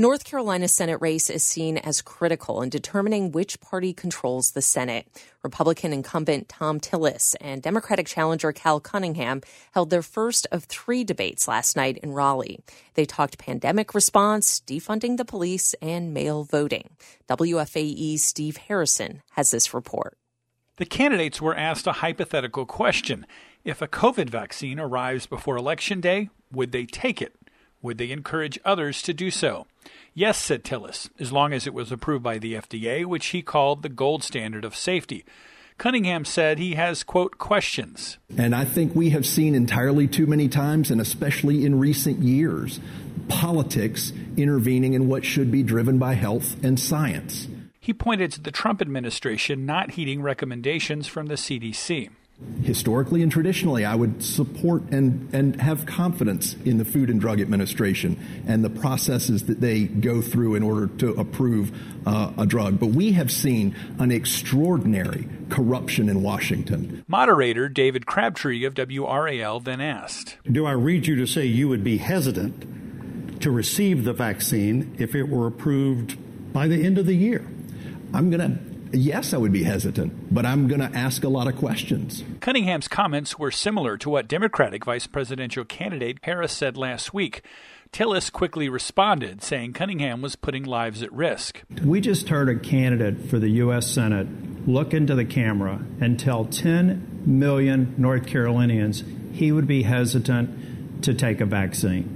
North Carolina's Senate race is seen as critical in determining which party controls the Senate. Republican incumbent Thom Tillis and Democratic challenger Cal Cunningham held their first of 3 debates last night in Raleigh. They talked pandemic response, defunding the police, and mail voting. WFAE's Steve Harrison has this report. The candidates were asked a hypothetical question. If a COVID vaccine arrives before Election Day, would they take it? Would they encourage others to do so? Yes, said Tillis, as long as it was approved by the FDA, which he called the gold standard of safety. Cunningham said he has, quote, questions. And I think we have seen entirely too many times, and especially in recent years, politics intervening in what should be driven by health and science. He pointed to the Trump administration not heeding recommendations from the CDC. Historically and traditionally, I would support and have confidence in the Food and Drug Administration and the processes that they go through in order to approve a drug. But we have seen an extraordinary corruption in Washington. Moderator David Crabtree of WRAL then asked, do I read you to say you would be hesitant to receive the vaccine if it were approved by the end of the year? Yes, I would be hesitant, but I'm going to ask a lot of questions. Cunningham's comments were similar to what Democratic vice presidential candidate Harris said last week. Tillis quickly responded, saying Cunningham was putting lives at risk. We just heard a candidate for the U.S. Senate look into the camera and tell 10 million North Carolinians he would be hesitant to take a vaccine.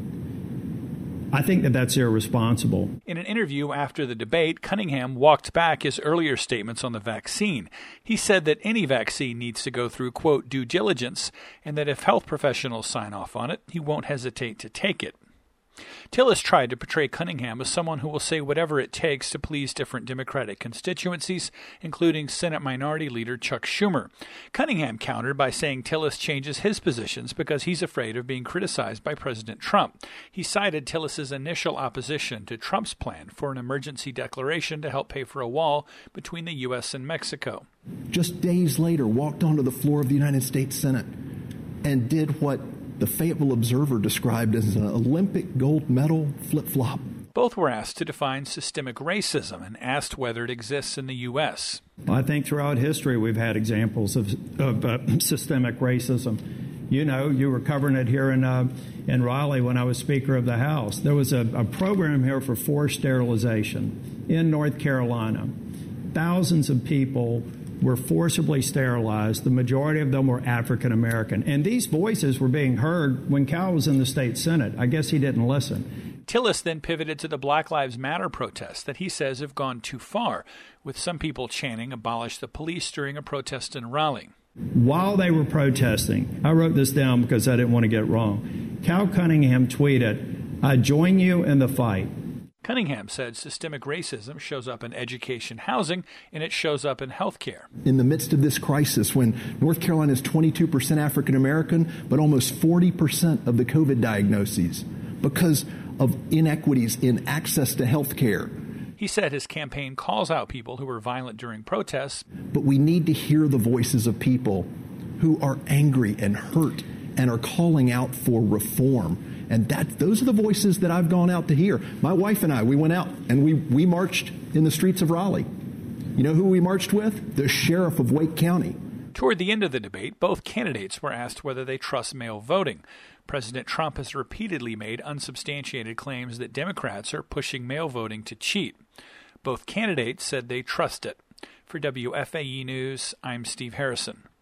I think that that's irresponsible. In an interview after the debate, Cunningham walked back his earlier statements on the vaccine. He said that any vaccine needs to go through, quote, due diligence, and that if health professionals sign off on it, he won't hesitate to take it. Tillis tried to portray Cunningham as someone who will say whatever it takes to please different Democratic constituencies, including Senate Minority Leader Chuck Schumer. Cunningham countered by saying Tillis changes his positions because he's afraid of being criticized by President Trump. He cited Tillis's initial opposition to Trump's plan for an emergency declaration to help pay for a wall between the U.S. and Mexico. Just days later, walked onto the floor of the United States Senate and did what the Fayetteville Observer described as an Olympic gold medal flip-flop. Both were asked to define systemic racism and asked whether it exists in the U.S. I think throughout history we've had examples of systemic racism. You know, you were covering it here in Raleigh when I was Speaker of the House. There was a program here for forced sterilization in North Carolina. Thousands of people were forcibly sterilized. The majority of them were African American. And these voices were being heard when Cal was in the state Senate. I guess he didn't listen. Tillis then pivoted to the Black Lives Matter protests that he says have gone too far, with some people chanting abolish the police during a protest in Raleigh. While they were protesting, I wrote this down because I didn't want to get it wrong. Cal Cunningham tweeted, "I join you in the fight." Cunningham said systemic racism shows up in education, housing, and it shows up in health care. In the midst of this crisis, when North Carolina is 22% African American, but almost 40% of the COVID diagnoses because of inequities in access to health care. He said his campaign calls out people who were violent during protests. But we need to hear the voices of people who are angry and hurt and are calling out for reform. And those are the voices that I've gone out to hear. My wife and I, we went out and we marched in the streets of Raleigh. You know who we marched with? The sheriff of Wake County. Toward the end of the debate, both candidates were asked whether they trust mail voting. President Trump has repeatedly made unsubstantiated claims that Democrats are pushing mail voting to cheat. Both candidates said they trust it. For WFAE News, I'm Steve Harrison.